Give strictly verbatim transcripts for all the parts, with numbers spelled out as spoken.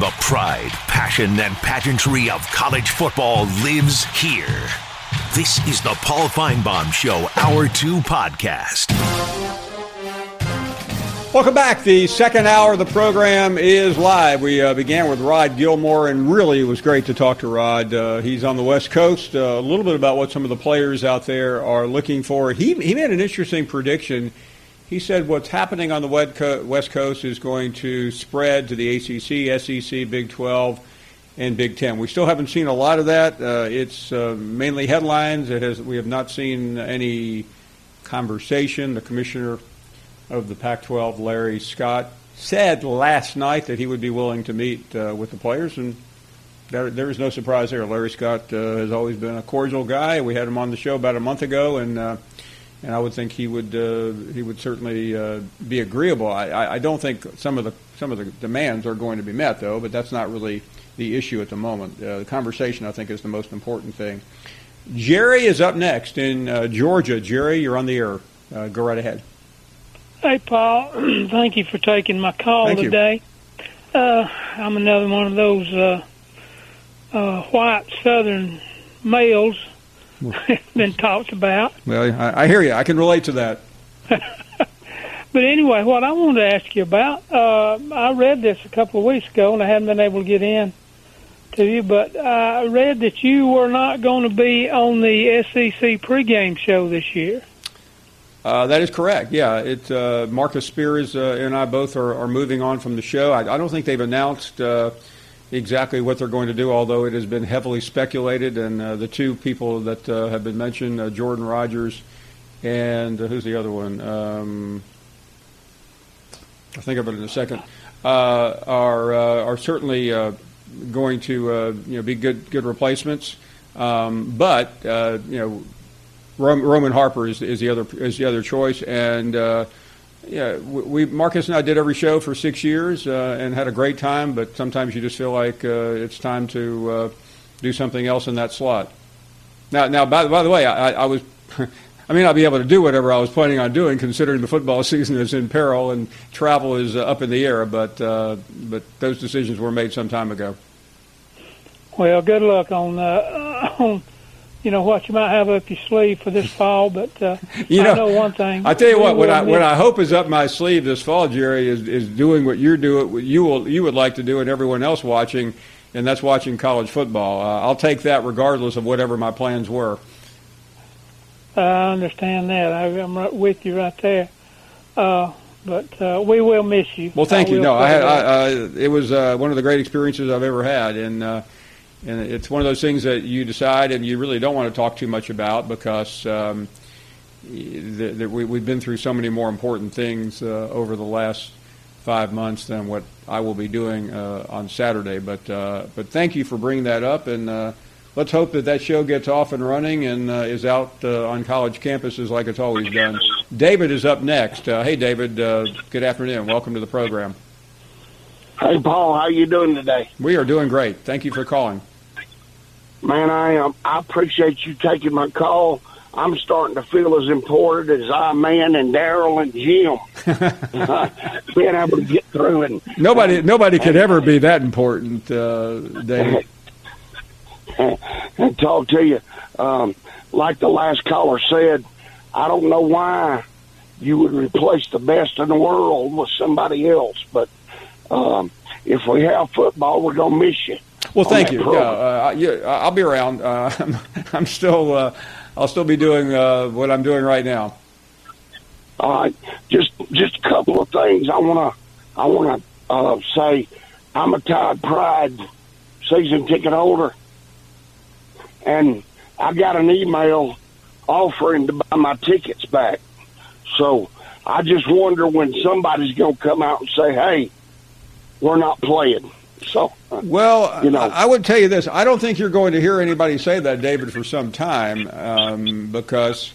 The pride, passion, and pageantry of college football lives here. This is the Paul Feinbaum Show, Hour two podcast. Welcome back. The second hour of the program is live. We uh, began with Rod Gilmore, and really it was great to talk to Rod. Uh, he's on the West Coast. Uh, a little bit about what some of the players out there are looking for. He, he made an interesting prediction. He said what's happening on the West Coast is going to spread to the A C C, S E C, Big twelve, and Big ten. We still haven't seen a lot of that. Uh, it's uh, mainly headlines. It has. We have not seen any conversation. The commissioner of the Pac twelve, Larry Scott, said last night that he would be willing to meet uh, with the players, and there, there is no surprise there. Larry Scott uh, has always been a cordial guy. We had him on the show about a month ago, and uh, and I would think he would uh, he would certainly uh, be agreeable. I, I, I don't think some of the some of the demands are going to be met, though, but that's not really the issue at the moment. Uh, the conversation, I think, is the most important thing. Jerry is up next in uh, Georgia. Jerry, you're on the air. Uh, go right ahead. Hey, Paul. Thank you for taking my call Thank today. Uh, I'm another one of those uh, uh, white Southern males that's been talked about. Well, I, I hear you. I can relate to that. But anyway, what I wanted to ask you about, uh, I read this a couple of weeks ago, and I haven't been able to get in to you, but I read that you were not going to be on the S E C pregame show this year. Uh, that is correct. Yeah, it, uh, Marcus Spears uh, and I both are, are moving on from the show. I, I don't think they've announced uh, exactly what they're going to do, although it has been heavily speculated. And uh, the two people that uh, have been mentioned, uh, Jordan Rogers and uh, who's the other one? Um, I'll think of it in a second. Uh, are uh, are certainly uh, going to uh, you know be good good replacements, um, but uh, you know. Roman Harper is, is the other is the other choice, and uh, yeah, we Marcus and I did every show for six years uh, and had a great time. But sometimes you just feel like uh, it's time to uh, do something else in that slot. Now, now by, by the way, I, I was I may not be able to do whatever I was planning on doing, considering the football season is in peril and travel is uh, up in the air. But uh, but those decisions were made some time ago. Well, good luck on uh, on. You know what you might have up your sleeve for this fall, but uh, you know, I know one thing. I tell you what, what I what I hope is up my sleeve this fall, Jerry, is is doing what you're doing, what you will you would like to do, and everyone else watching, and that's watching college football. Uh, I'll take that regardless of whatever my plans were. I understand that. I, I'm right with you right there. Uh, but uh, we will miss you. Well, thank I you. No, I had. I, uh, it was uh, one of the great experiences I've ever had, and. Uh, And it's one of those things that you decide and you really don't want to talk too much about because um, the, the, we, we've been through so many more important things uh, over the last five months than what I will be doing uh, on Saturday. But uh, but thank you for bringing that up, and uh, let's hope that that show gets off and running and uh, is out uh, on college campuses like it's always done. David is up next. Uh, hey, David. Uh, good afternoon. Welcome to the program. Hey, Paul. How you doing today? We are doing great. Thank you for calling. Man, I am. I appreciate you taking my call. I'm starting to feel as important as I, man, and Daryl and Jim. Being able to get through and nobody, and, nobody could and, ever be that important, uh, Dave. And talk to you, um, like the last caller said. I don't know why you would replace the best in the world with somebody else, but um, if we have football, we're gonna miss you. Well, thank you. Yeah, uh, yeah, I'll be around. Uh, I'm, I'm still, uh, I'll still be doing uh, what I'm doing right now. All right, just just a couple of things. I wanna, I wanna uh, say, I'm a Tide Pride season ticket holder, and I got an email offering to buy my tickets back. So I just wonder when somebody's gonna come out and say, "Hey, we're not playing." So, well, you know. I would tell you this. I don't think you're going to hear anybody say that, David, for some time, um, because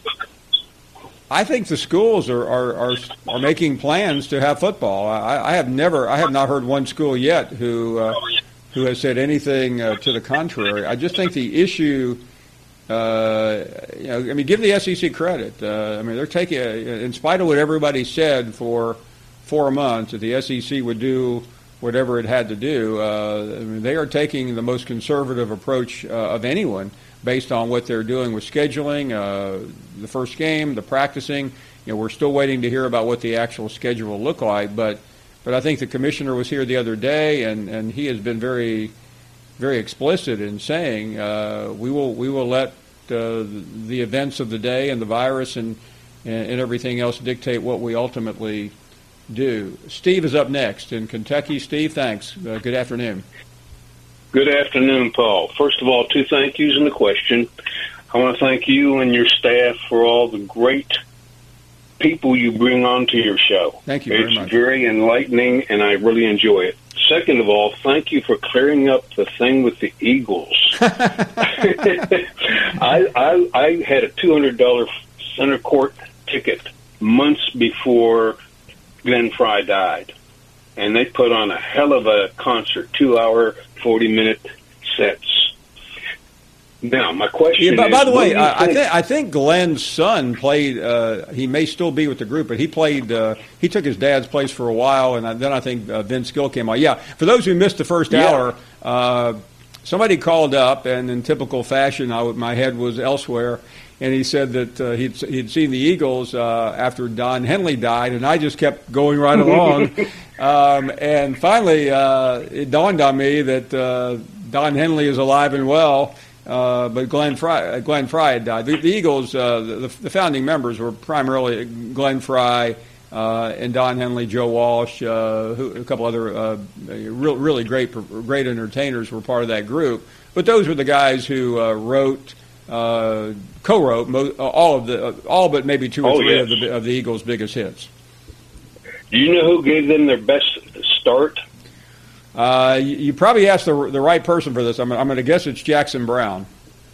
I think the schools are, are, are, are making plans to have football. I, I have never, I have not heard one school yet who uh, who has said anything uh, to the contrary. I just think the issue, uh, you know, I mean, give the S E C credit. Uh, I mean, they're taking, in spite of what everybody said for four months, that the S E C would do whatever it had to do. Uh, I mean, they are taking the most conservative approach uh, of anyone based on what they're doing with scheduling, uh, the first game, the practicing. You know, we're still waiting to hear about what the actual schedule will look like, but but I think the commissioner was here the other day, and, and he has been very, very explicit in saying uh, we will we will let uh, the events of the day and the virus and, and and everything else dictate what we ultimately do. Steve is up next in Kentucky. Steve, thanks. Uh, good afternoon. Good afternoon, Paul. First of all, two thank yous and a question. I want to thank you and your staff for all the great people you bring onto your show. Thank you very it's much. It's very enlightening, and I really enjoy it. Second of all, thank you for clearing up the thing with the Eagles. I, I, I had a two hundred dollars center court ticket months before Glenn Fry died, and they put on a hell of a concert, two-hour, forty-minute sets. Now, my question yeah, by, is... By the way, I, I, think, I think Glenn's son played, uh, he may still be with the group, but he played, uh, he took his dad's place for a while, and then I think uh, Vince Gill came on. Yeah, for those who missed the first yeah. hour, uh, somebody called up, and in typical fashion, I, my head was elsewhere, and he said that uh, he'd, he'd seen the Eagles uh, after Don Henley died, and I just kept going right along. um, and finally, uh, it dawned on me that uh, Don Henley is alive and well, uh, but Glenn Fry, Glenn Fry had died. The, the Eagles, uh, the, the founding members were primarily Glenn Fry uh, and Don Henley, Joe Walsh, uh, who, a couple other uh, real, really great, great entertainers were part of that group. But those were the guys who uh, wrote. Uh, co-wrote mo- all of the, uh, all but maybe two or oh, three yes. of the of the Eagles' biggest hits. Do you know who gave them their best start? Uh, you, you probably asked the the right person for this. I'm, I'm going to guess it's Jackson Brown.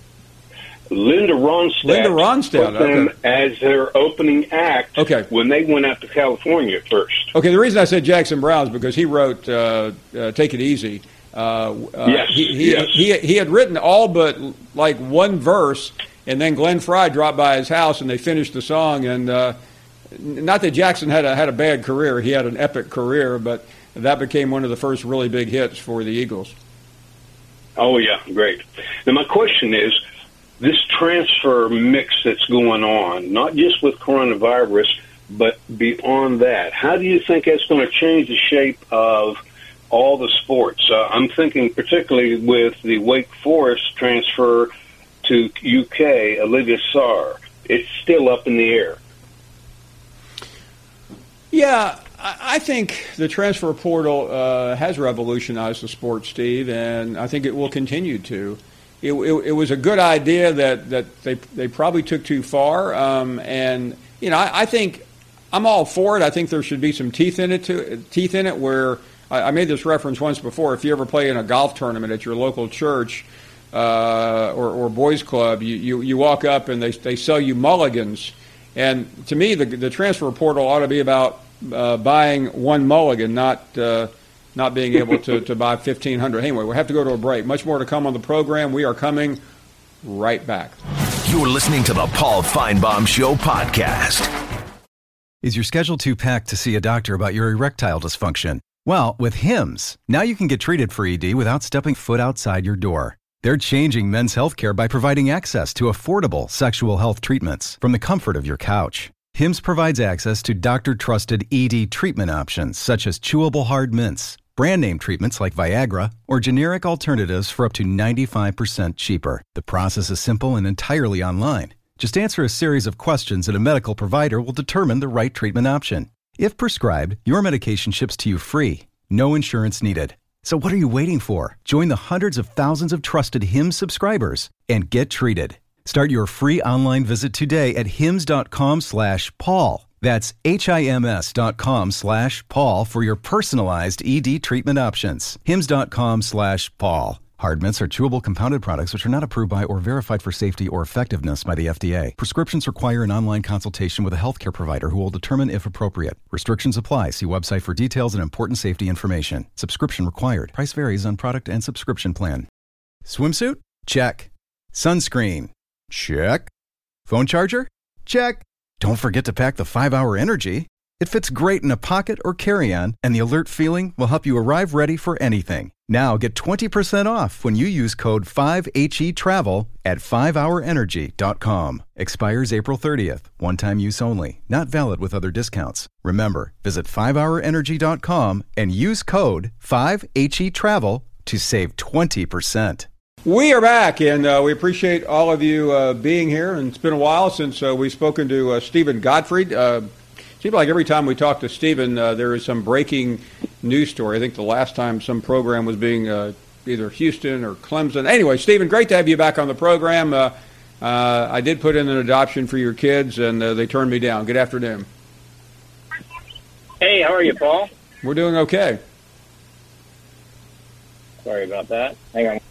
Linda Ronstadt. Linda Ronstadt, put them okay. as their opening act. Okay. When they went out to California first. Okay, the reason I said Jackson Brown is because he wrote uh, uh, "Take It Easy." Uh, uh, yes, he, he, yes. he he had written all but like one verse, and then Glenn Fry dropped by his house, and they finished the song. And uh, not that Jackson had a had a bad career; he had an epic career, but that became one of the first really big hits for the Eagles. Oh yeah, great. Now my question is, this transfer mix that's going on, not just with coronavirus, but beyond that, how do you think that's going to change the shape of all the sports? Uh, I'm thinking particularly with the Wake Forest transfer to U K, Olivia Sarr. It's still up in the air. Yeah, I think the transfer portal uh, has revolutionized the sport, Steve, and I think it will continue to. It, it, it was a good idea that, that they they probably took too far, um, and you know I, I think I'm all for it. I think there should be some teeth in it to teeth in it where. I made this reference once before. If you ever play in a golf tournament at your local church uh, or, or boys club, you, you, you walk up and they they sell you mulligans. And to me, the the transfer portal ought to be about uh, buying one mulligan, not uh, not being able to, to buy fifteen hundred. Anyway, we'll have to go to a break. Much more to come on the program. We are coming right back. You're listening to the Paul Feinbaum Show podcast. Is your schedule too packed to see a doctor about your erectile dysfunction? Well, with Hims, now you can get treated for E D without stepping foot outside your door. They're changing men's healthcare by providing access to affordable sexual health treatments from the comfort of your couch. Hims provides access to doctor-trusted E D treatment options such as chewable hard mints, brand name treatments like Viagra, or generic alternatives for up to ninety-five percent cheaper. The process is simple and entirely online. Just answer a series of questions and a medical provider will determine the right treatment option. If prescribed, your medication ships to you free. No insurance needed. So what are you waiting for? Join the hundreds of thousands of trusted Hims subscribers and get treated. Start your free online visit today at hims.com slash Paul. That's H-I-M-S dot com slash Paul for your personalized E D treatment options. Hims.com slash Paul. Hard mints are chewable compounded products which are not approved by or verified for safety or effectiveness by the F D A. Prescriptions require an online consultation with a healthcare provider who will determine if appropriate. Restrictions apply. See website for details and important safety information. Subscription required. Price varies on product and subscription plan. Swimsuit? Check. Sunscreen? Check. Phone charger? Check. Don't forget to pack the five hour Energy. It fits great in a pocket or carry-on, and the alert feeling will help you arrive ready for anything. Now get twenty percent off when you use code five H E travel at five hour energy dot com. Expires April thirtieth. One-time use only. Not valid with other discounts. Remember, visit five hour energy dot com and use code five H E travel to save twenty percent. We are back, and uh, we appreciate all of you uh, being here. And it's been a while since uh, we've spoken to uh, Stephen Gottfried. Uh, seems like every time we talk to Stephen, uh, there is some breaking news story. I think the last time some program was being uh, either Houston or Clemson. Anyway, Stephen, great to have you back on the program. Uh, uh, I did put in an adoption for your kids, and uh, they turned me down. Good afternoon. Hey, how are you, Paul? We're doing okay. Sorry about that. Hang on.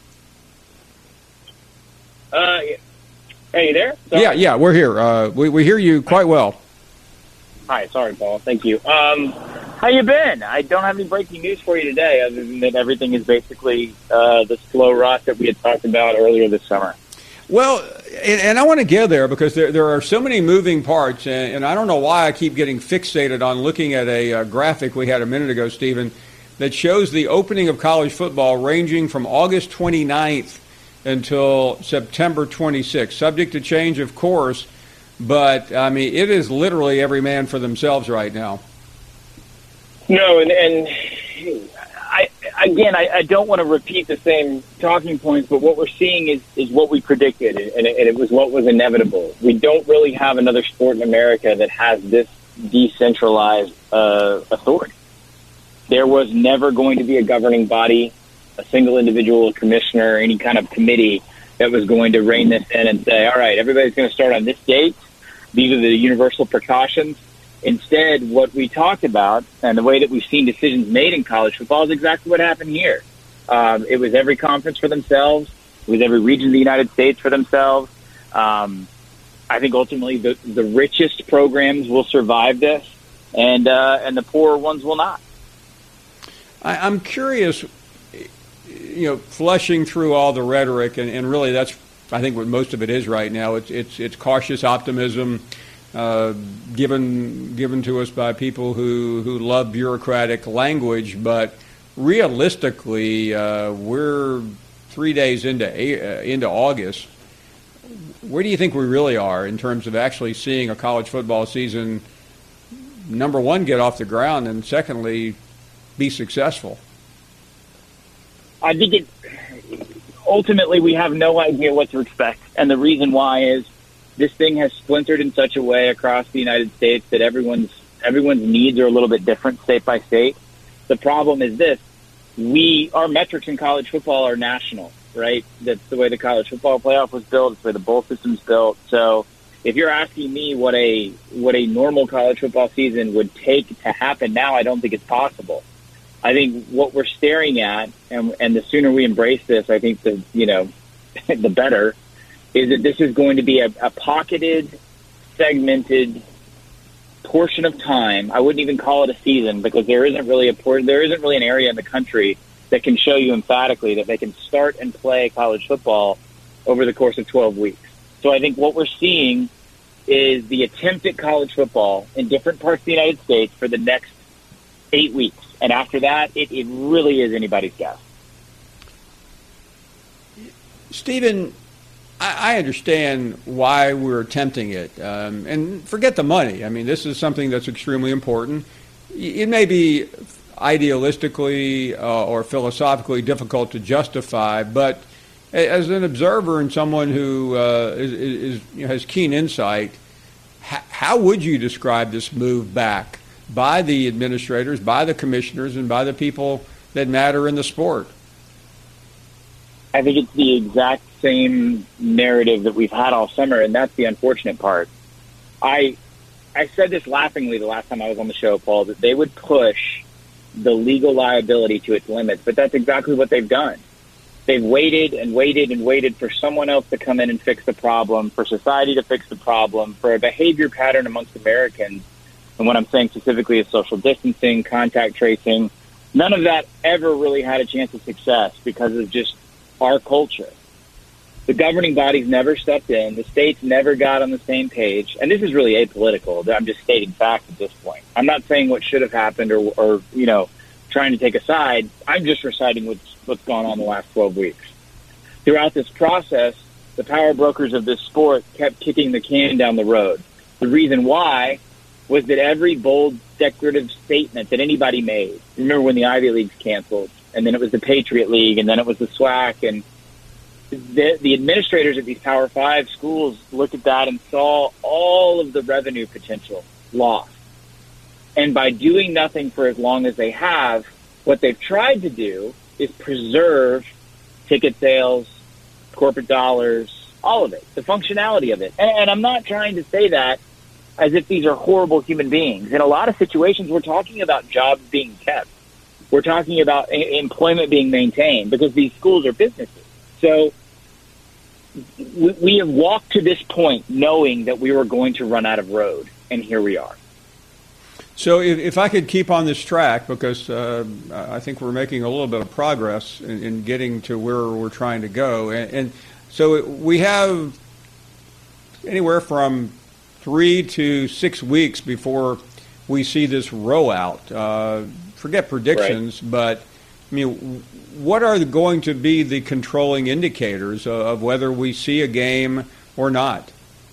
Uh, are you there? Sorry. Yeah, yeah, we're here. Uh, we we hear you quite well. Hi, sorry, Paul. Thank you. Um, how you been? I don't have any breaking news for you today, other than that everything is basically uh, the slow rot that we had talked about earlier this summer. Well, and, and I want to get there because there there are so many moving parts, and, and I don't know why I keep getting fixated on looking at a uh, graphic we had a minute ago, Stephen, that shows the opening of college football ranging from August twenty-ninth until September twenty-sixth, subject to change, of course, but, I mean, it is literally every man for themselves right now. No, and, and I, again, I, I don't want to repeat the same talking points, but what we're seeing is, is what we predicted, and it, and it was what was inevitable. We don't really have another sport in America that has this decentralized uh, authority. There was never going to be a governing body, a single individual commissioner, any kind of committee that was going to rein this in and say, all right, everybody's going to start on this date. These are the universal precautions. Instead, what we talked about and the way that we've seen decisions made in college football is exactly what happened here. Um, it was every conference for themselves. It was every region of the United States for themselves. Um, I think ultimately the, the richest programs will survive this, and uh, and the poorer ones will not. I, I'm curious, you know, flushing through all the rhetoric, and, and really that's, I think, what most of it is right now. It's it's it's cautious optimism uh, given given to us by people who, who love bureaucratic language, but realistically, uh, we're three days into uh, into August. Where do you think we really are in terms of actually seeing a college football season, number one, get off the ground, and secondly, be successful? I think it, ultimately we have no idea what to expect. And the reason why is this thing has splintered in such a way across the United States that everyone's everyone's needs are a little bit different state by state. The problem is this. We our metrics in college football are national, right? That's the way the college football playoff was built. It's the way the bowl system's built. So if you're asking me what a what a normal college football season would take to happen now, I don't think it's possible. I think what we're staring at, and, and the sooner we embrace this, I think the you know, the better, is that this is going to be a, a pocketed, segmented portion of time. I wouldn't even call it a season because there isn't really a there isn't really an area in the country that can show you emphatically that they can start and play college football over the course of twelve weeks. So I think what we're seeing is the attempt at college football in different parts of the United States for the next eight weeks. And after that, it, it really is anybody's guess. Stephen, I, I understand why we're attempting it. Um, and forget the money. I mean, this is something that's extremely important. It may be idealistically uh, or philosophically difficult to justify, but as an observer and someone who uh, is, is, you know, has keen insight, h- how would you describe this move back by the administrators, by the commissioners, and by the people that matter in the sport? I think it's the exact same narrative that we've had all summer, and that's the unfortunate part. I I said this laughingly the last time I was on the show, Paul, that they would push the legal liability to its limits, but that's exactly what they've done. They've waited and waited and waited for someone else to come in and fix the problem, for society to fix the problem, for a behavior pattern amongst Americans. And what I'm saying specifically is social distancing, contact tracing. None of that ever really had a chance of success because of just our culture. The governing bodies never stepped in. The states never got on the same page. And this is really apolitical. I'm just stating facts at this point. I'm not saying what should have happened or, or you know, trying to take a side. I'm just reciting what's, what's gone on the last twelve weeks. Throughout this process, the power brokers of this sport kept kicking the can down the road. The reason why was that every bold, decorative statement that anybody made, remember when the Ivy Leagues canceled, and then it was the Patriot League, and then it was the SWAC, and the, the administrators at these Power Five schools looked at that and saw all of the revenue potential lost. And by doing nothing for as long as they have, what they've tried to do is preserve ticket sales, corporate dollars, all of it, the functionality of it. And, and I'm not trying to say that as if these are horrible human beings. In a lot of situations, we're talking about jobs being kept. We're talking about a- employment being maintained because these schools are businesses. So we, we have walked to this point knowing that we were going to run out of road, and here we are. So if, if I could keep on this track, because uh, I think we're making a little bit of progress in, in getting to where we're trying to go. And, and so we have anywhere from three to six weeks before we see this rollout. Uh, forget predictions, right. But I mean, what are going to be the controlling indicators of whether we see a game or not?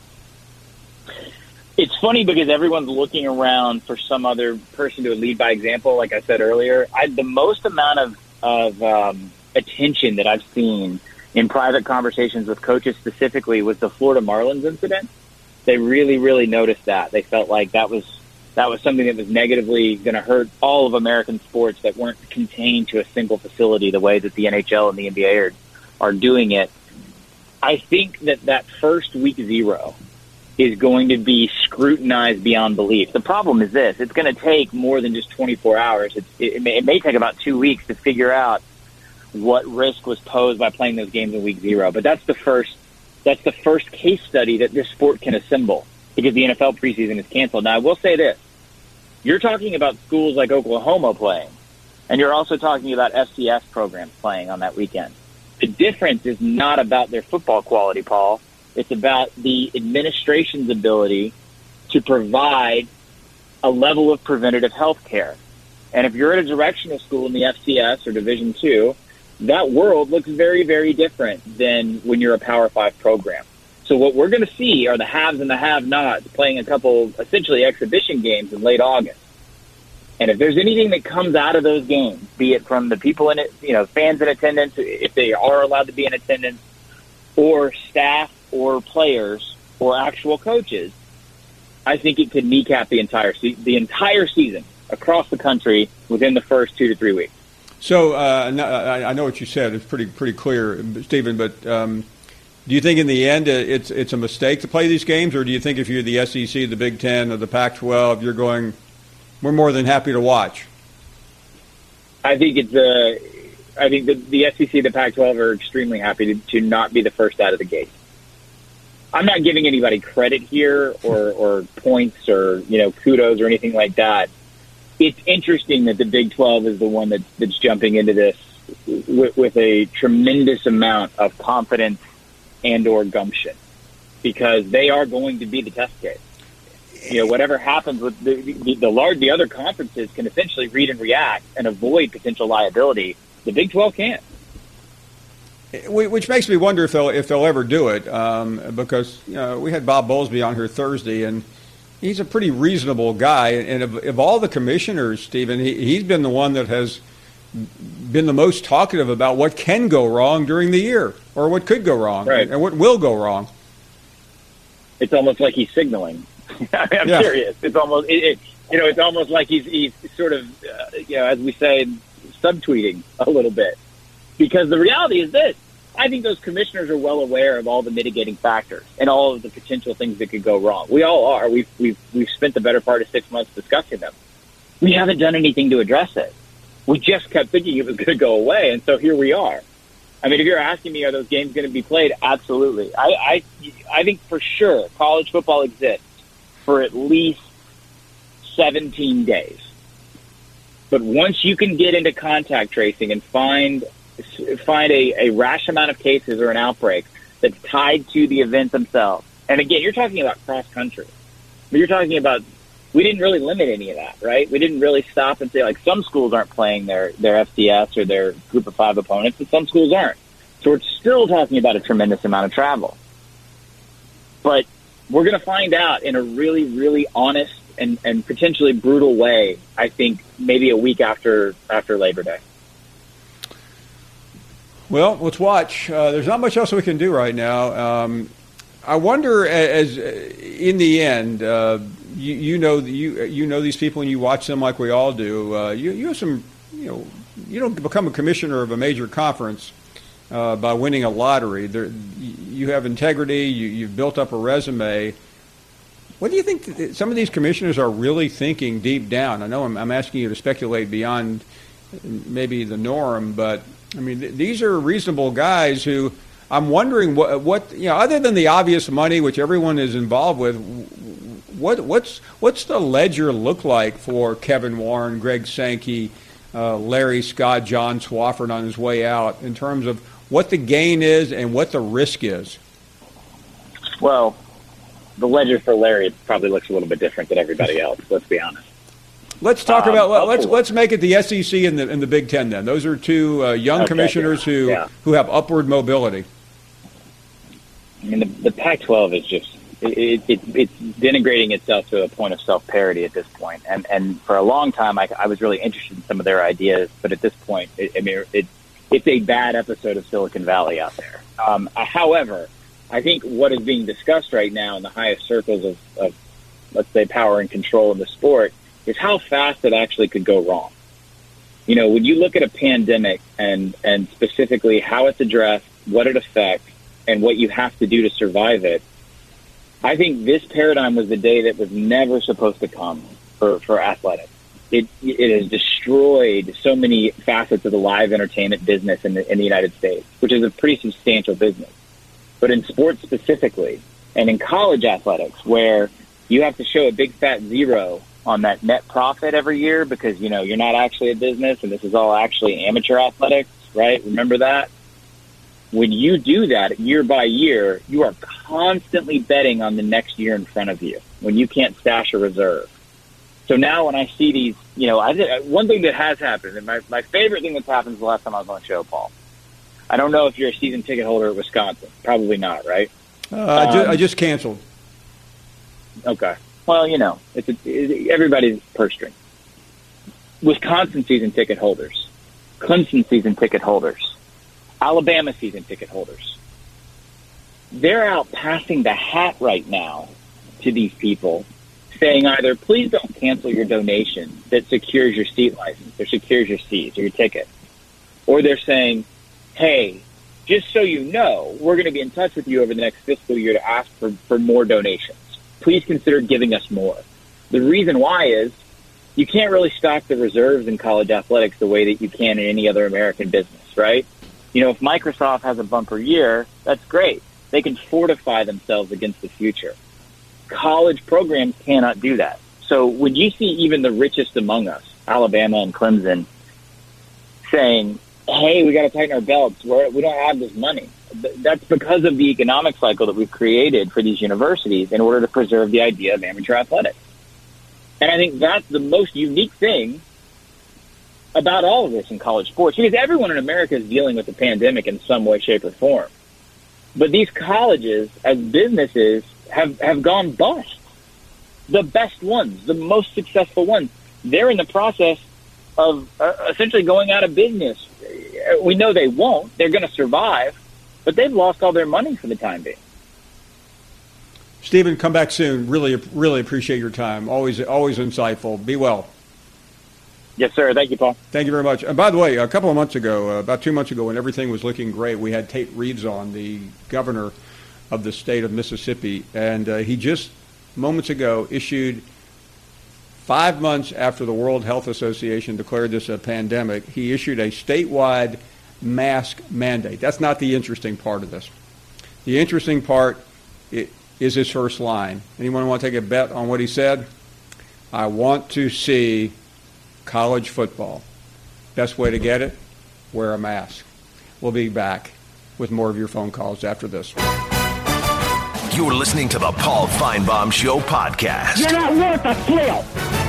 It's funny because everyone's looking around for some other person to lead by example. Like I said earlier, I, the most amount of, of um, attention that I've seen in private conversations with coaches specifically was the Florida Marlins incident. They really, really noticed that. They felt like that was that was something that was negatively going to hurt all of American sports that weren't contained to a single facility the way that the N H L and the N B A are, are doing it. I think that that first week zero is going to be scrutinized beyond belief. The problem is this. It's going to take more than just twenty-four hours. It's, it, may, it may take about two weeks to figure out what risk was posed by playing those games in week zero. But that's the first That's the first case study that this sport can assemble because the N F L preseason is canceled. Now, I will say this. You're talking about schools like Oklahoma playing, and you're also talking about F C S programs playing on that weekend. The difference is not about their football quality, Paul. It's about the administration's ability to provide a level of preventative health care. And if you're at a directional school in the F C S or Division two, that world looks very, very different than when you're a Power Five program. So what we're going to see are the haves and the have-nots playing a couple, essentially, exhibition games in late August. And if there's anything that comes out of those games, be it from the people in it, you know, fans in attendance, if they are allowed to be in attendance, or staff or players or actual coaches, I think it could kneecap the entire se- the entire season across the country within the first two to three weeks. So uh, I know what you said. It's pretty pretty clear, Stephen. But um, do you think in the end it's it's a mistake to play these games, or do you think if you're the S E C, the Big Ten, or the Pac twelve, you're going, we're more than happy to watch? I think it's a. I think the, the S E C, the Pac twelve are extremely happy to, to not be the first out of the gate. I'm not giving anybody credit here or, or points or you know kudos or anything like that. It's interesting that the Big twelve is the one that, that's jumping into this with, with a tremendous amount of confidence and or gumption because they are going to be the test case. You know, whatever happens with the the, the large, the other conferences can essentially read and react and avoid potential liability. The Big twelve can't. Which makes me wonder if they'll if they'll ever do it, um, because you know we had Bob Bowlesby on here Thursday, and he's a pretty reasonable guy. And of, of all the commissioners, Stephen, he, he's been the one that has been the most talkative about what can go wrong during the year, or what could go wrong, right, and what will go wrong. It's almost like he's signaling. I'm yeah. serious. It's almost it, it, you know it's almost like he's he's sort of uh, you know as we say subtweeting a little bit. Because the reality is this, I think those commissioners are well aware of all the mitigating factors and all of the potential things that could go wrong. We all are. We've, we've, we've spent the better part of six months discussing them. We haven't done anything to address it. We just kept thinking it was going to go away, and so here we are. I mean, if you're asking me, are those games going to be played? Absolutely. I, I, I think for sure college football exists for at least seventeen days. But once you can get into contact tracing and find find a, a rash amount of cases or an outbreak, that's tied to the event themselves. And again, you're talking about cross country, but you're talking about, we didn't really limit any of that, right? We didn't really stop and say, like, some schools aren't playing their, their F C S or their group of five opponents, but some schools aren't. So we're still talking about a tremendous amount of travel. But we're going to find out in a really, really honest and, and potentially brutal way, I think, maybe a week after after Labor Day. Well, let's watch. Uh, there's not much else we can do right now. Um, I wonder, as, as in the end, uh, you, you know you you know these people and you watch them like we all do. Uh, you you have some, you know, you don't become a commissioner of a major conference uh, by winning a lottery. There, you have integrity. You, you've built up a resume. What do you think that some of these commissioners are really thinking deep down? I know I'm, I'm asking you to speculate beyond maybe the norm, but I mean, th- these are reasonable guys who I'm wondering what, what, you know, other than the obvious money, which everyone is involved with, what, what's, what's the ledger look like for Kevin Warren, Greg Sankey, uh, Larry Scott, John Swofford on his way out in terms of what the gain is and what the risk is? Well, the ledger for Larry probably looks a little bit different than everybody else. Let's be honest. Let's talk um, about let's let's make it the S E C and the and the Big Ten. Then those are two uh, young okay, commissioners yeah, who yeah. who have upward mobility. I mean, the, the Pac twelve is just it, it, it's denigrating itself to a point of self-parody at this point. And and for a long time, I, I was really interested in some of their ideas, but at this point, it, I mean, it, it's a bad episode of Silicon Valley out there. Um, however, I think what is being discussed right now in the highest circles of, of, let's say, power and control in the sport is how fast it actually could go wrong. You know, when you look at a pandemic and, and specifically how it's addressed, what it affects, and what you have to do to survive it, I think this paradigm was the day that was never supposed to come for, for athletics. It it has destroyed so many facets of the live entertainment business in the, in the United States, which is a pretty substantial business. But in sports specifically, and in college athletics, where you have to show a big fat zero on that net profit every year because, you know, you're not actually a business and this is all actually amateur athletics, right? Remember that? When you do that year by year, you are constantly betting on the next year in front of you when you can't stash a reserve. So now when I see these, you know, I one thing that has happened, and my, my favorite thing that's happened is the last time I was on the show, Paul. I don't know if you're a season ticket holder at Wisconsin. Probably not, right? Uh, I, ju- I just canceled. Okay. Well, you know, it's a, it, everybody's purse string. Wisconsin season ticket holders, Clemson season ticket holders, Alabama season ticket holders. They're out passing the hat right now to these people, saying either, please don't cancel your donation that secures your seat license or secures your seats or your ticket. Or they're saying, hey, just so you know, we're going to be in touch with you over the next fiscal year to ask for, for more donations. Please consider giving us more. The reason why is you can't really stock the reserves in college athletics the way that you can in any other American business, right? You know, if Microsoft has a bumper year, that's great. They can fortify themselves against the future. College programs cannot do that. So when you see even the richest among us, Alabama and Clemson, saying, hey, we got to tighten our belts, We're, we don't have this money. That's because of the economic cycle that we've created for these universities in order to preserve the idea of amateur athletics. And I think that's the most unique thing about all of this in college sports, because everyone in America is dealing with the pandemic in some way, shape, or form. But these colleges, as businesses, have, have gone bust. The best ones, the most successful ones, they're in the process of uh, essentially going out of business. We know they won't. They're going to survive, but they've lost all their money for the time being. Stephen, come back soon. Really, really appreciate your time. Always, always insightful. Be well. Yes, sir. Thank you, Paul. Thank you very much. And by the way, a couple of months ago, uh, about two months ago, when everything was looking great, we had Tate Reeves on, the governor of the state of Mississippi, and uh, he just moments ago issued, five months after the World Health Association declared this a pandemic, he issued a statewide mask mandate. That's not the interesting part of this. The interesting part is his first line. Anyone want to take a bet on what he said? I want to see college football. Best way to get it? Wear a mask. We'll be back with more of your phone calls after this. You're listening to the Paul Feinbaum Show podcast. You're not worth a flip.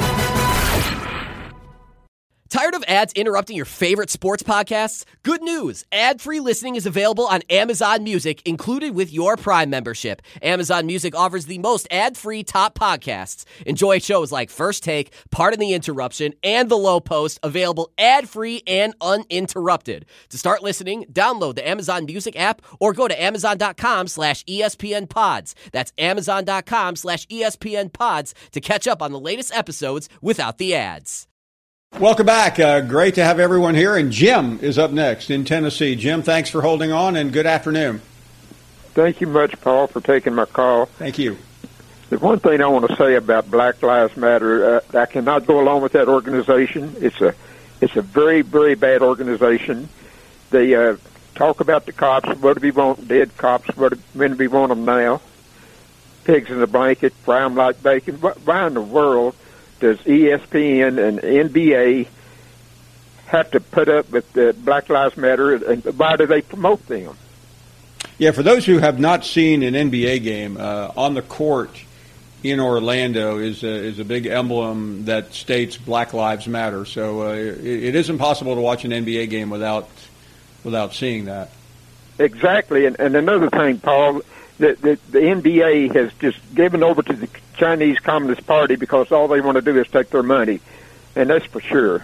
Tired of ads interrupting your favorite sports podcasts? Good news! Ad-free listening is available on Amazon Music, included with your Prime membership. Amazon Music offers the most ad-free top podcasts. Enjoy shows like First Take, Pardon the Interruption, and The Low Post, available ad-free and uninterrupted. To start listening, download the Amazon Music app or go to amazon.com slash ESPN pods. That's amazon.com slash ESPN pods to catch up on the latest episodes without the ads. Welcome back. Uh, great to have everyone here. And Jim is up next in Tennessee. Jim, thanks for holding on, and good afternoon. Thank you much, Paul, for taking my call. Thank you. The one thing I want to say about Black Lives Matter, uh, I cannot go along with that organization. It's a, it's a very, very bad organization. They uh, talk about the cops. What do we want? Dead cops. What do, when do we want them now? Pigs in a blanket, fry them like bacon. Why in the world does E S P N and N B A have to put up with uh, Black Lives Matter, and why do they promote them? Yeah, for those who have not seen an N B A game, uh, on the court in Orlando is a, is a big emblem that states Black Lives Matter. So uh, it, it is impossible to watch an N B A game without without seeing that. Exactly, and, and another thing, Paul, the, the, the N B A has just given over to the Chinese Communist Party because all they want to do is take their money, and that's for sure.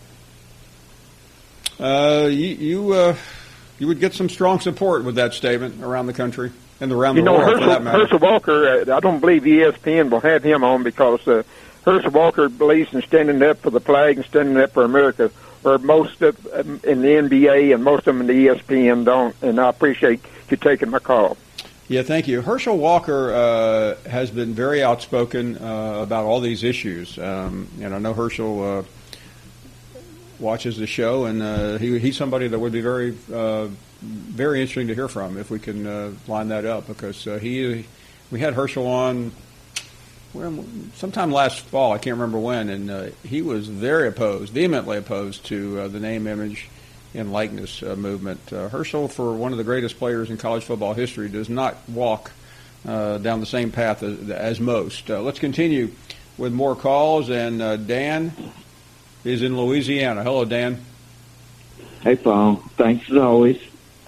Uh, you you, uh, you would get some strong support with that statement around the country and around the you know, world, Herschel, for that matter. Herschel Walker, uh, I don't believe E S P N will have him on because uh, Herschel Walker believes in standing up for the flag and standing up for America, where most of um, in the N B A and most of them in the E S P N don't, and I appreciate you taking my call. Yeah, thank you. Herschel Walker uh, has been very outspoken uh, about all these issues. Um, and I know Herschel uh, watches the show, and uh, he, he's somebody that would be very uh, very interesting to hear from if we can uh, line that up, because uh, he we had Herschel on sometime last fall, I can't remember when, and uh, he was very opposed, vehemently opposed to uh, the name, image, and likeness uh, movement. Uh, Herschel, for one of the greatest players in college football history, does not walk uh, down the same path as, as most. Uh, let's continue with more calls, and uh, Dan is in Louisiana. Hello, Dan. Hey, Paul. Thanks as always.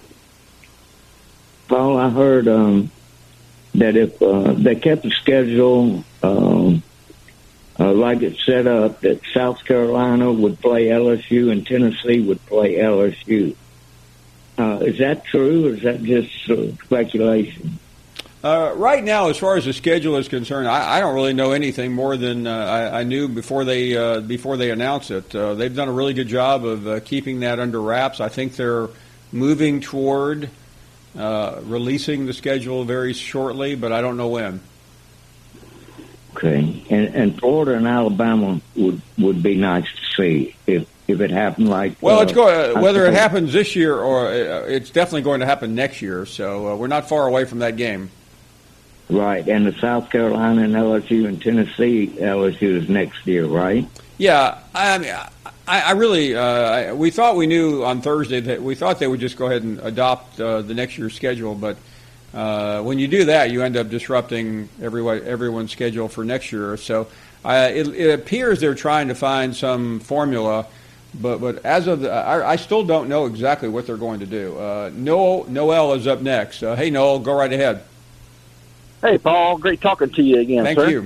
Paul, I heard um, that if uh, they kept the schedule um, Uh, like it's set up, that South Carolina would play L S U and Tennessee would play L S U. Uh, is that true, or is that just uh, speculation? Uh, right now, as far as the schedule is concerned, I, I don't really know anything more than uh, I, I knew before they uh, before they announced it. Uh, they've done a really good job of uh, keeping that under wraps. I think they're moving toward uh, releasing the schedule very shortly, but I don't know when. Okay, and, and Florida and Alabama would, would be nice to see if if it happened like. Well, uh, it's going uh, whether it happens this year or uh, it's definitely going to happen next year. So uh, we're not far away from that game. Right, and the South Carolina and L S U and Tennessee L S U is next year, right? Yeah, I mean, I, I really uh, I, we thought we knew on Thursday that we thought they would just go ahead and adopt uh, the next year's schedule, but. Uh, when you do that, you end up disrupting everyone, everyone's schedule for next year. So uh, it, it appears they're trying to find some formula, but but as of the, I, I still don't know exactly what they're going to do. Uh, Noel Noel is up next. Uh, hey, Noel, go right ahead. Hey, Paul, great talking to you again, Thank sir. you.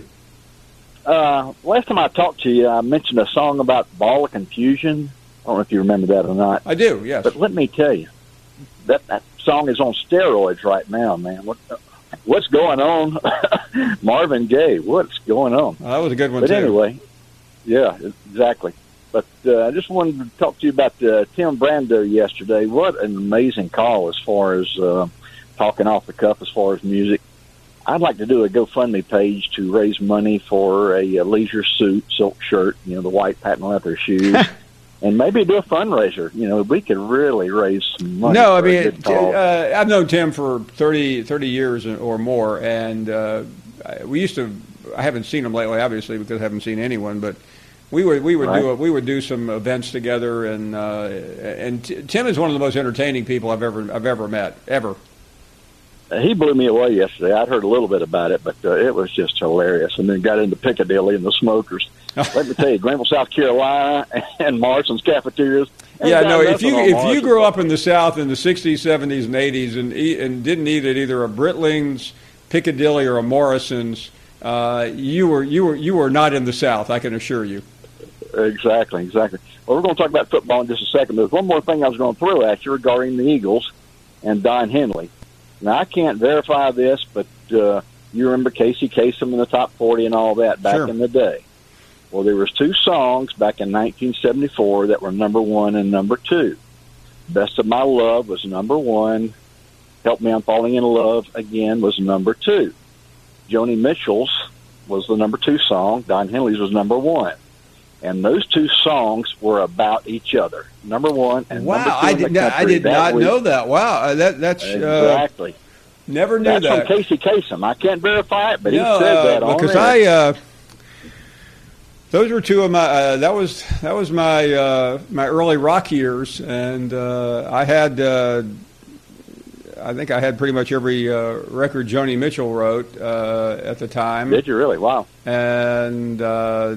Uh, last time I talked to you, I mentioned a song about Ball of Confusion. I don't know if you remember that or not. I do, yes. But let me tell you, that, that song is on steroids right now, man. What, what's going on? Marvin Gaye, what's going on? Well, that was a good one, but too. But anyway, yeah, exactly. But uh, I just wanted to talk to you about uh, Tim Brando yesterday. What an amazing call as far as uh, talking off the cuff as far as music. I'd like to do a GoFundMe page to raise money for a, a leisure suit, silk shirt, you know, the white patent leather shoes. And maybe do a fundraiser. You know, we could really raise some money. No, I for a mean, good cause. uh, I've known Tim for thirty, thirty years or more, and uh, we used to. I haven't seen him lately, obviously, because I haven't seen anyone. But we would we would Right. do a, we would do some events together, and uh, and T- Tim is one of the most entertaining people I've ever I've ever met ever. He blew me away yesterday. I'd heard a little bit about it, but uh, it was just hilarious. And then got into Piccadilly and the smokers. Let me tell you, Greenville, South Carolina, and Morrison's cafeterias. ain't Yeah, got no. If nothing you on if you Morrison's. grew up in the South in the sixties, seventies, and eighties, and eat, and didn't eat at either a Britling's, Piccadilly, or a Morrison's, uh, you were you were you were not in the South. I can assure you. Exactly, exactly. Well, we're going to talk about football in just a second. There's one more thing I was going to throw at you regarding the Eagles and Don Henley. Now, I can't verify this, but uh, you remember Casey Kasem in the top forty and all that back Sure. in the day. Well, there was two songs back in nineteen seventy-four that were number one and number two. Best of My Love was number one. Help Me, I'm Falling in Love Again was number two. Joni Mitchell's was the number two song. Don Henley's was number one. And those two songs were about each other. Number one and Wow, number two I in the did not I country did that not week. know that. Wow, uh, that that's uh, Exactly. never knew That's that. from Casey Kasem. I can't verify it, but No, he said uh, that on because there. I uh, those were two of my uh, that was that was my uh, my early rock years, and uh, I had uh, I think I had pretty much every uh, record Joni Mitchell wrote uh, at the time. Did you really? Wow. And uh,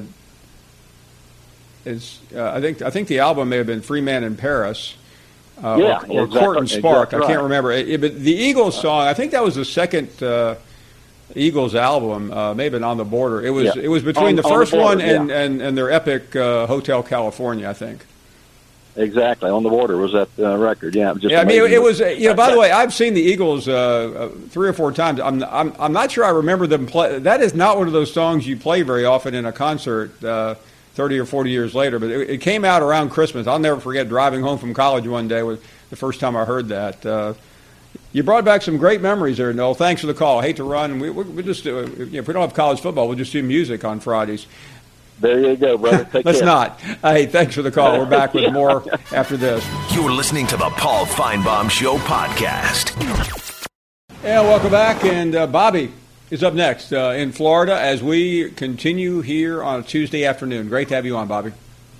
it's uh, I think I think the album may have been Free Man in Paris. Uh, Yeah, or, or exactly- Court and Spark. exactly I can't right. remember. It, it- but the Eagles song, I think that was the second uh, Eagles album, uh, maybe On the Border. It was Yeah. it was between On- the On the first Border, one and, yeah. and, and their epic uh, Hotel California, I think. Exactly. On the Border was that uh, record. Yeah, it was just Yeah, I mean, it, amazing. it was. uh, You know, by the way, I've seen the Eagles uh, uh, three or four times. I'm, I'm, I'm not sure I remember them play. That is not one of those songs you play very often in a concert, uh, thirty or forty years later. But it, it came out around Christmas. I'll never forget driving home from college one day was the first time I heard that. Uh, you brought back some great memories there, Noel. Thanks for the call. I hate to run. We, we, we just uh, if we don't have college football, we'll just do music on Fridays. There you go, brother. Take Let's care. not. Hey, thanks for the call. We're back with Yeah. more after this. You're listening to the Paul Feinbaum Show podcast. Yeah, welcome back. And uh, Bobby is up next uh, in Florida as we continue here on a Tuesday afternoon. Great to have you on, Bobby.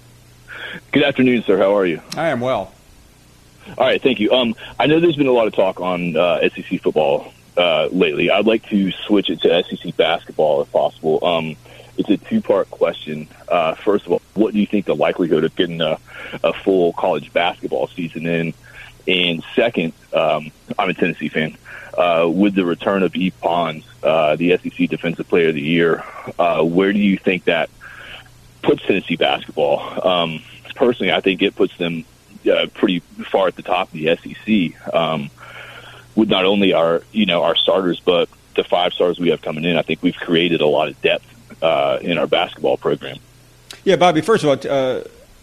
Good afternoon, sir. How are you? I am well. All right, thank you. Um, I know there's been a lot of talk on uh, S E C football uh, lately. I'd like to switch it to S E C basketball if possible. Um, it's a two-part question. Uh, first of all, what do you think the likelihood of getting a, a full college basketball season in? And second, um, I'm a Tennessee fan. Uh, with the return of E. Pons, uh, the S E C Defensive Player of the Year, uh, where do you think that puts Tennessee basketball? Um, personally, I think it puts them uh, pretty far at the top of the S E C. Um, with not only our, you know, our starters, but the five stars we have coming in. I think we've created a lot of depth uh, in our basketball program. Yeah, Bobby, first of all, uh,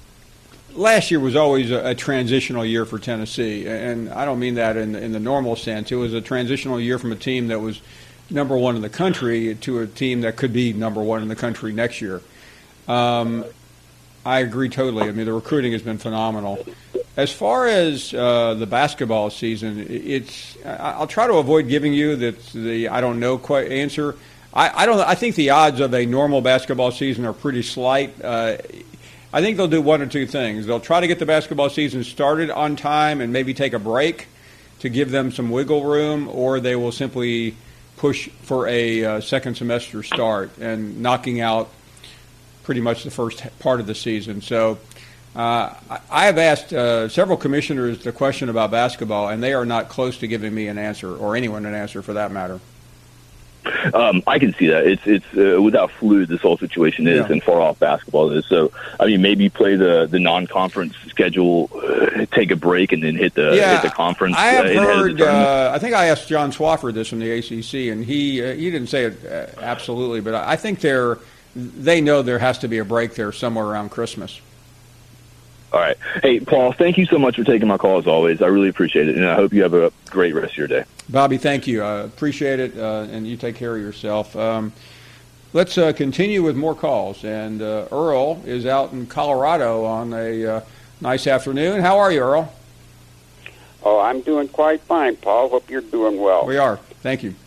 last year was always a, a transitional year for Tennessee, and I don't mean that in, in the normal sense. It was a transitional year from a team that was number one in the country to a team that could be number one in the country next year. Um, I agree totally. I mean, the recruiting has been phenomenal. As far as uh, the basketball season, it's I'll try to avoid giving you the, the I don't know quite answer. I, I don't. I think the odds of a normal basketball season are pretty slight. Uh, I think they'll do one or two things. They'll try to get the basketball season started on time and maybe take a break to give them some wiggle room, or they will simply push for a uh, second semester start and knocking out pretty much the first part of the season. So uh, I have asked uh, several commissioners the question about basketball, and they are not close to giving me an answer, or anyone an answer for that matter. Um, I can see that. It's it's uh, with how fluid this whole situation is Yeah. and far off basketball is. So, I mean, maybe play the, the non-conference schedule, uh, take a break, and then hit the Yeah, hit the conference. I have uh, ahead of the heard. tournament. Uh, I think I asked John Swafford this from the A C C, and he uh, he didn't say it uh, absolutely, but I think they're they know there has to be a break there somewhere around Christmas. All right. Hey, Paul, thank you so much for taking my call as always. I really appreciate it, and I hope you have a great rest of your day. Bobby, thank you. I appreciate it, uh, and you take care of yourself. Um, let's uh, continue with more calls. And uh, Earl is out in Colorado on a uh, nice afternoon. How are you, Earl? Oh, I'm doing quite fine, Paul. Hope you're doing well. We are. Thank you.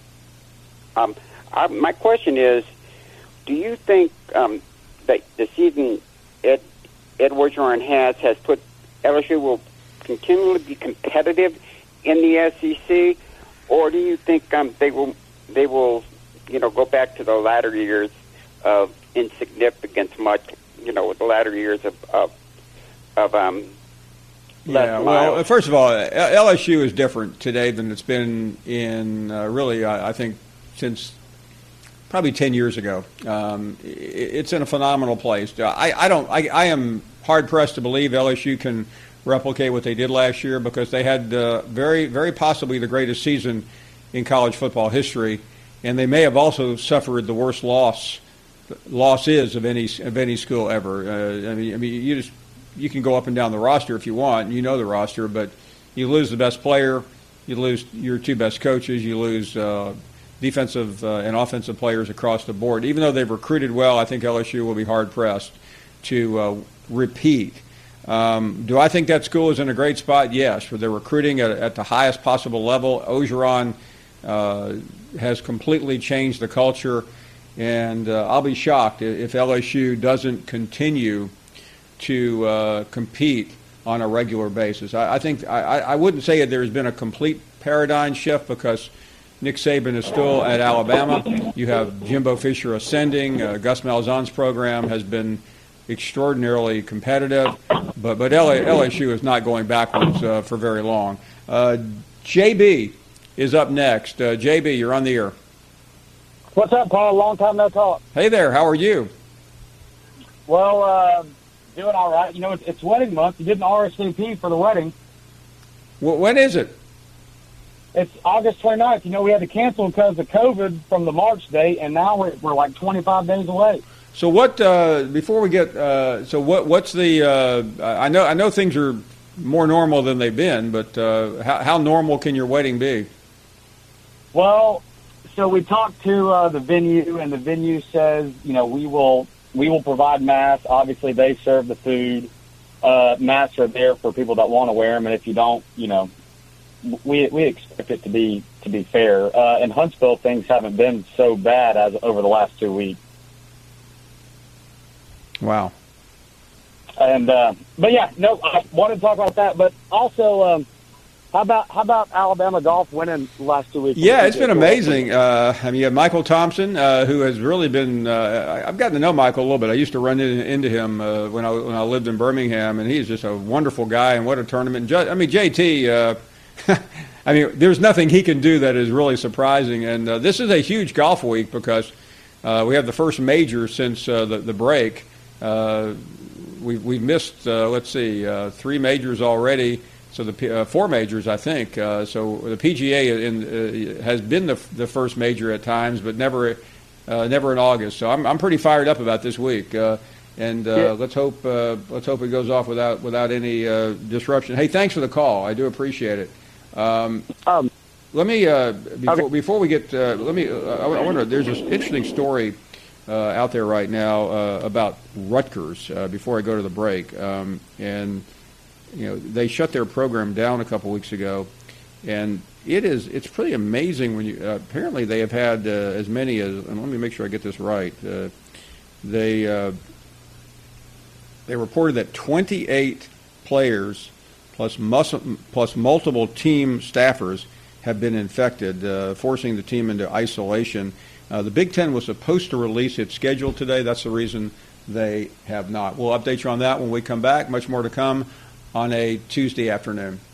Um, I, my question is, do you think um, that the season Ed Ed Orgeron has has put L S U will continually be competitive in the S E C, or do you think um, they will they will you know go back to the latter years of insignificance, much you know the latter years of of, of um. Yeah, well, first of all, L S U is different today than it's been in uh, really, I, I think, since probably ten years ago. Um, it, it's in a phenomenal place. I, I don't. I, I am hard pressed to believe L S U can replicate what they did last year because they had uh, very, very possibly the greatest season in college football history, and they may have also suffered the worst loss losses of any of any school ever. Uh, I mean, I mean, you just. You can go up and down the roster if you want. You know the roster, but you lose the best player, you lose your two best coaches, you lose uh, defensive uh, and offensive players across the board. Even though they've recruited well, I think L S U will be hard-pressed to uh, repeat. Um, do I think that school is in a great spot? Yes. For their recruiting at, at the highest possible level. Orgeron uh, has completely changed the culture, and uh, I'll be shocked if L S U doesn't continue to uh, compete on a regular basis. I, I think I, I wouldn't say that there's been a complete paradigm shift because Nick Saban is still at Alabama. You have Jimbo Fisher ascending. Uh, Gus Malzahn's program has been extraordinarily competitive, but but L S U is not going backwards uh, for very long. Uh, J B is up next. Uh, J B, you're on the air. What's up, Paul? Long time no talk. Hey there. How are you? Well, uh, doing all right. You know, it's, it's wedding month. You did an R S V P for the wedding. Well, when is it? It's August twenty-ninth. You know, we had to cancel because of COVID from the March date, and now we're, we're like twenty-five days away. So what? Uh, before we get, uh, so what? What's the? Uh, I know, I know things are more normal than they've been, but uh, how, how normal can your wedding be? Well, so we talked to uh, the venue, and the venue says, you know, we will we will provide masks. Obviously, they serve the food. Uh, masks are there for people that want to wear them, and if you don't, you know, we we expect it to be to be fair. Uh, in Huntsville, things haven't been so bad as over the last two weeks. Wow. And uh, but yeah, no, I wanted to talk about that. But also, um, how about how about Alabama golf winning the last two weeks? Yeah, it's been amazing. Uh, I mean, you have Michael Thompson, uh, who has really been. Uh, I've gotten to know Michael a little bit. I used to run in, into him uh, when I when I lived in Birmingham, and he's just a wonderful guy. And what a tournament! I mean, J T. Uh, I mean, there's nothing he can do that is really surprising. And uh, this is a huge golf week because uh, we have the first major since uh, the the break. Uh, we've, we've missed, uh, let's see, uh, three majors already, so the uh, four majors, I think. Uh, so the P G A in, uh, has been the, the first major at times, but never uh, never in August. So I'm I'm pretty fired up about this week, uh, and uh, yeah. let's hope uh, let's hope it goes off without without any uh, disruption. Hey, thanks for the call. I do appreciate it. Um, um, let me uh, before okay. before we get uh, let me. Uh, I, I wonder. There's this interesting story. Uh, out there right now uh, about Rutgers uh, before I go to the break. Um, and, you know, they shut their program down a couple weeks ago. And it is, it's pretty amazing when you, uh, apparently they have had uh, as many as, and let me make sure I get this right. Uh, they, uh, they reported that twenty-eight players plus, mus- plus multiple team staffers have been infected, uh, forcing the team into isolation. Uh, the Big Ten was supposed to release its schedule today. That's the reason they have not. We'll update you on that when we come back. Much more to come on a Tuesday afternoon.